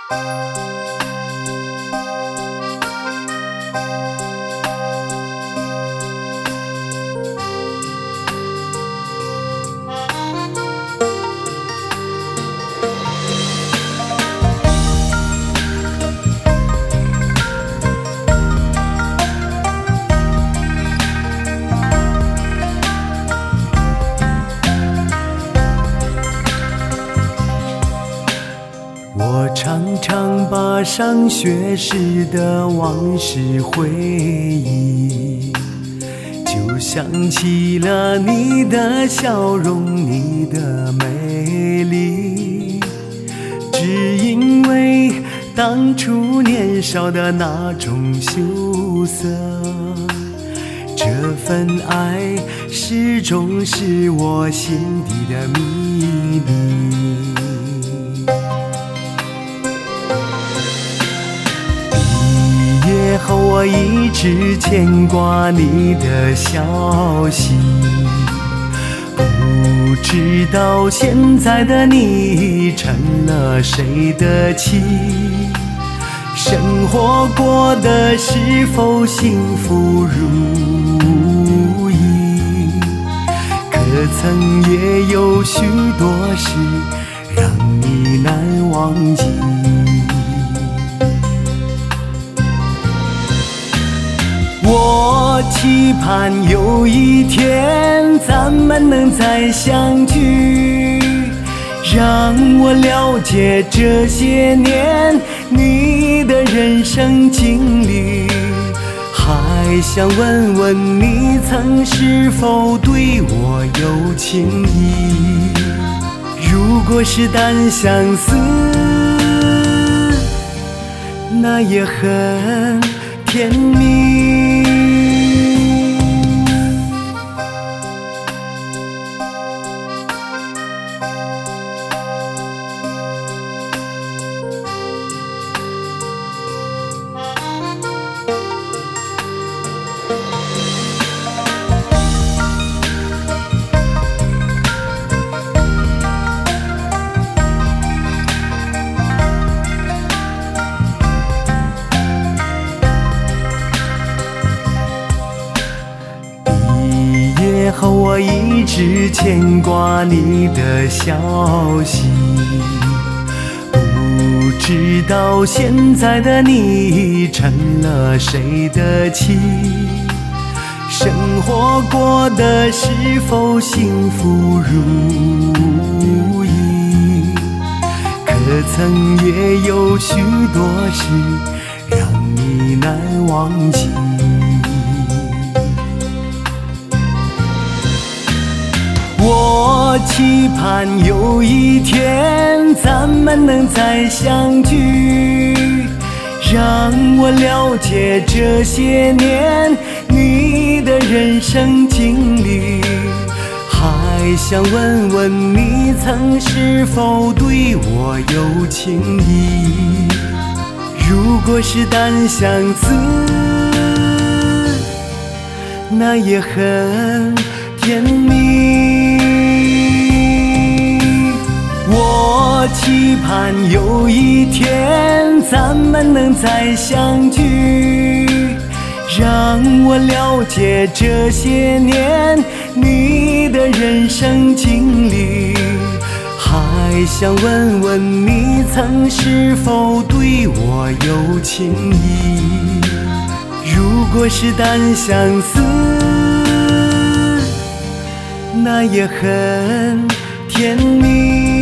我常常把上学时的往事回忆，就想起了你的笑容，你的美丽。只因为当初年少的那种羞涩，这份爱始终是我心底的秘密。后我一直牵挂你的消息，不知道现在的你成了谁的妻，生活过得是否幸福如意，可曾也有许多事让你难忘记。我期盼有一天咱们能再相聚，让我了解这些年你的人生经历，还想问问你曾是否对我有情意。如果是单相思，那也很甜蜜。后我一直牵挂你的消息，不知道现在的你成了谁的妻，生活过得是否幸福如意，可曾也有许多事让你难忘记。我期盼有一天咱们能再相聚，让我了解这些年你的人生经历，还想问问你曾是否对我有情意。如果是单相思，那也很甜蜜。我期盼有一天咱们能再相聚，让我了解这些年你的人生经历，还想问问你曾是否对我有情意。如果是单相思，那也很甜蜜。